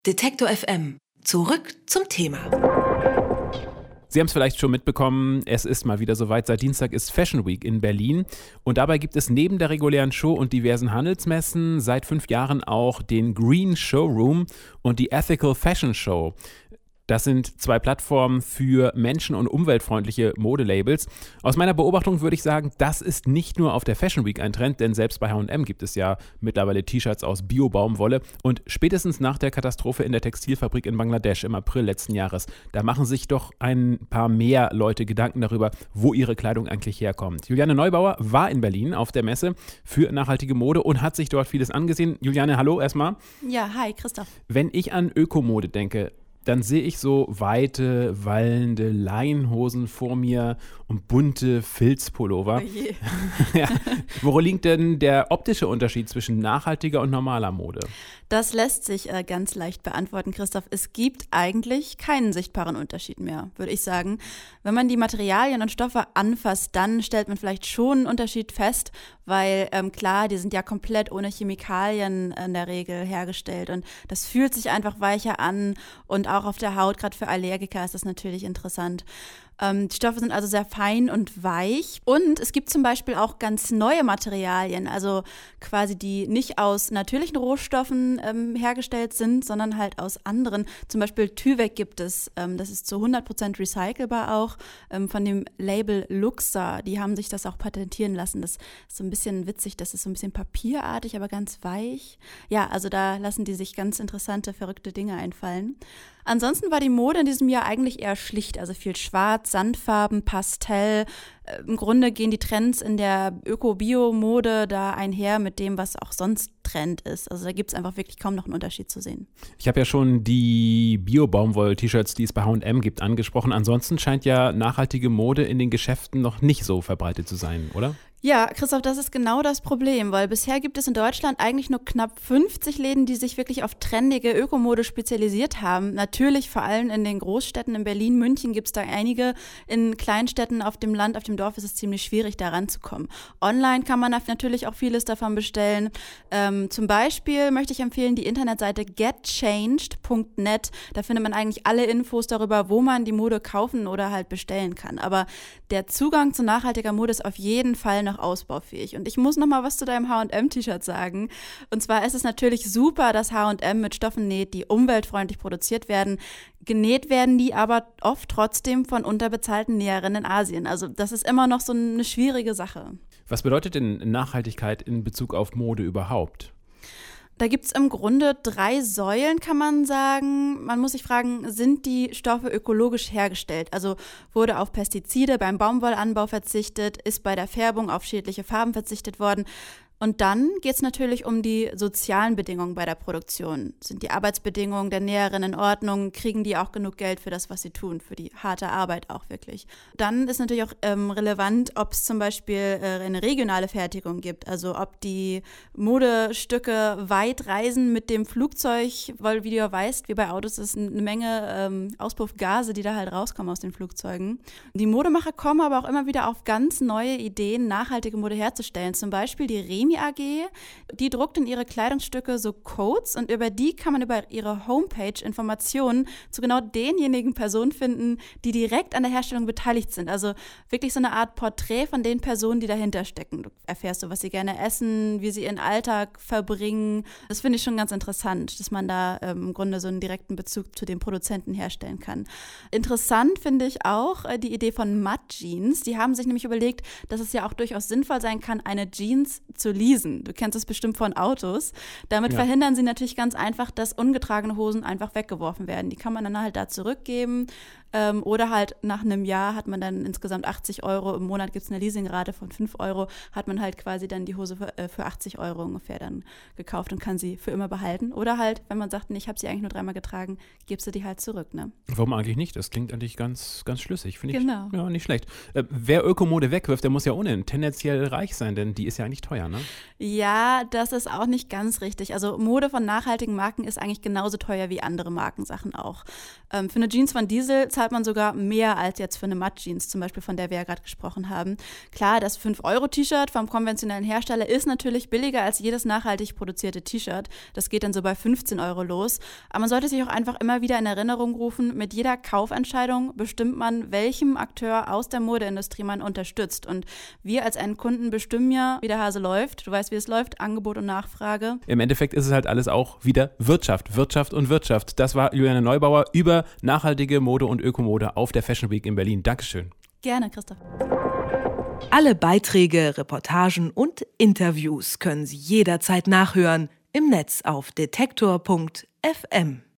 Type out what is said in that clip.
Detektor FM. Zurück zum Thema. Sie haben es vielleicht schon mitbekommen, es ist mal wieder soweit. Seit Dienstag ist Fashion Week in Berlin und dabei gibt es neben der regulären Show und diversen Handelsmessen seit 5 Jahren auch den Green Showroom und die Ethical Fashion Show. Das sind 2 Plattformen für menschen- und umweltfreundliche Modelabels. Aus meiner Beobachtung würde ich sagen, das ist nicht nur auf der Fashion Week ein Trend, denn selbst bei H&M gibt es ja mittlerweile T-Shirts aus Bio-Baumwolle. Und spätestens nach der Katastrophe in der Textilfabrik in Bangladesch im April letzten Jahres, da machen sich doch ein paar mehr Leute Gedanken darüber, wo ihre Kleidung eigentlich herkommt. Juliane Neubauer war in Berlin auf der Messe für nachhaltige Mode und hat sich dort vieles angesehen. Juliane, hallo erstmal. Ja, hi Christoph. Wenn ich an Ökomode denke, dann sehe ich so weite, wallende Leinenhosen vor mir und bunte Filzpullover. Oh je. Ja. Worin liegt denn der optische Unterschied zwischen nachhaltiger und normaler Mode? Das lässt sich ganz leicht beantworten, Christoph. Es gibt eigentlich keinen sichtbaren Unterschied mehr, würde ich sagen. Wenn man die Materialien und Stoffe anfasst, dann stellt man vielleicht schon einen Unterschied fest, weil klar, die sind ja komplett ohne Chemikalien in der Regel hergestellt und das fühlt sich einfach weicher an und auch auf der Haut, gerade für Allergiker, ist das natürlich interessant. Die Stoffe sind also sehr fein und weich und es gibt zum Beispiel auch ganz neue Materialien, also quasi die nicht aus natürlichen Rohstoffen hergestellt sind, sondern halt aus anderen. Zum Beispiel Tyvek gibt es, das ist zu 100% recycelbar auch, von dem Label Luxa. Die haben sich das auch patentieren lassen. Das ist so ein bisschen witzig, das ist so ein bisschen papierartig, aber ganz weich. Ja, also da lassen die sich ganz interessante, verrückte Dinge einfallen. Ansonsten war die Mode in diesem Jahr eigentlich eher schlicht, also viel Schwarz, Sandfarben, Pastell. Im Grunde gehen die Trends in der Öko-Bio-Mode da einher mit dem, was auch sonst Trend ist. Also da gibt es einfach wirklich kaum noch einen Unterschied zu sehen. Ich habe ja schon die Bio-Baumwoll-T-Shirts, die es bei H&M gibt, angesprochen. Ansonsten scheint ja nachhaltige Mode in den Geschäften noch nicht so verbreitet zu sein, oder? Ja, Christoph, das ist genau das Problem, weil bisher gibt es in Deutschland eigentlich nur knapp 50 Läden, die sich wirklich auf trendige Ökomode spezialisiert haben. Natürlich vor allem in den Großstädten, in Berlin, München gibt es da einige. In Kleinstädten auf dem Land, auf dem Dorf ist es ziemlich schwierig, da ranzukommen. Online kann man natürlich auch vieles davon bestellen. Zum Beispiel möchte ich empfehlen die Internetseite getchanged.net. Da findet man eigentlich alle Infos darüber, wo man die Mode kaufen oder halt bestellen kann. Aber der Zugang zu nachhaltiger Mode ist auf jeden Fall noch ausbaufähig. Und ich muss noch mal was zu deinem H&M-T-Shirt sagen. Und zwar ist es natürlich super, dass H&M mit Stoffen näht, die umweltfreundlich produziert werden. Genäht werden die aber oft trotzdem von unterbezahlten Näherinnen in Asien. Also das ist immer noch so eine schwierige Sache. Was bedeutet denn Nachhaltigkeit in Bezug auf Mode überhaupt? Da gibt es im Grunde 3 Säulen, kann man sagen. Man muss sich fragen, sind die Stoffe ökologisch hergestellt? Also wurde auf Pestizide beim Baumwollanbau verzichtet, ist bei der Färbung auf schädliche Farben verzichtet worden? Und dann geht es natürlich um die sozialen Bedingungen bei der Produktion. Sind die Arbeitsbedingungen der Näherinnen in Ordnung? Kriegen die auch genug Geld für das, was sie tun, für die harte Arbeit auch wirklich? Dann ist natürlich auch relevant, ob es zum Beispiel eine regionale Fertigung gibt. Also ob die Modestücke weit reisen mit dem Flugzeug, weil wie du ja weißt, wie bei Autos ist eine Menge Auspuffgase, die da halt rauskommen aus den Flugzeugen. Die Modemacher kommen aber auch immer wieder auf ganz neue Ideen, nachhaltige Mode herzustellen. Zum Beispiel die Remi AG, die druckt in ihre Kleidungsstücke so Codes und über die kann man über ihre Homepage Informationen zu genau denjenigen Personen finden, die direkt an der Herstellung beteiligt sind. Also wirklich so eine Art Porträt von den Personen, die dahinter stecken. Du erfährst so, was sie gerne essen, wie sie ihren Alltag verbringen. Das finde ich schon ganz interessant, dass man da im Grunde so einen direkten Bezug zu den Produzenten herstellen kann. Interessant finde ich auch die Idee von Matt Jeans. Die haben sich nämlich überlegt, dass es ja auch durchaus sinnvoll sein kann, eine Jeans zu leasen. Du kennst es bestimmt von Autos. Damit verhindern sie natürlich ganz einfach, dass ungetragene Hosen einfach weggeworfen werden. Die kann man dann halt da zurückgeben. Oder halt nach einem Jahr hat man dann insgesamt 80 Euro. Im Monat gibt es eine Leasingrate von 5 Euro. Hat man halt quasi dann die Hose für 80 Euro ungefähr dann gekauft und kann sie für immer behalten. Oder halt, wenn man sagt, nee, ich habe sie eigentlich nur 3-mal getragen, gibst du die halt zurück. Ne? Warum eigentlich nicht? Das klingt eigentlich ganz, ganz schlüssig. Finde genau. Ich ja, nicht schlecht. Wer Ökomode wegwirft, der muss ja ohnehin tendenziell reich sein, denn die ist ja eigentlich teuer, ne? Ja, das ist auch nicht ganz richtig. Also Mode von nachhaltigen Marken ist eigentlich genauso teuer wie andere Markensachen auch. Für eine Jeans von Diesel zahlt man sogar mehr als jetzt für eine Matt-Jeans, zum Beispiel, von der wir ja gerade gesprochen haben. Klar, das 5-Euro-T-Shirt vom konventionellen Hersteller ist natürlich billiger als jedes nachhaltig produzierte T-Shirt. Das geht dann so bei 15 Euro los. Aber man sollte sich auch einfach immer wieder in Erinnerung rufen, mit jeder Kaufentscheidung bestimmt man, welchem Akteur aus der Modeindustrie man unterstützt. Und wir als Endkunden bestimmen ja, wie der Hase läuft. Du weißt, wie es läuft, Angebot und Nachfrage. Im Endeffekt ist es halt alles auch wieder Wirtschaft, Wirtschaft und Wirtschaft. Das war Juliane Neubauer über nachhaltige Mode und Ökomode auf der Fashion Week in Berlin. Dankeschön. Gerne, Christoph. Alle Beiträge, Reportagen und Interviews können Sie jederzeit nachhören im Netz auf detektor.fm.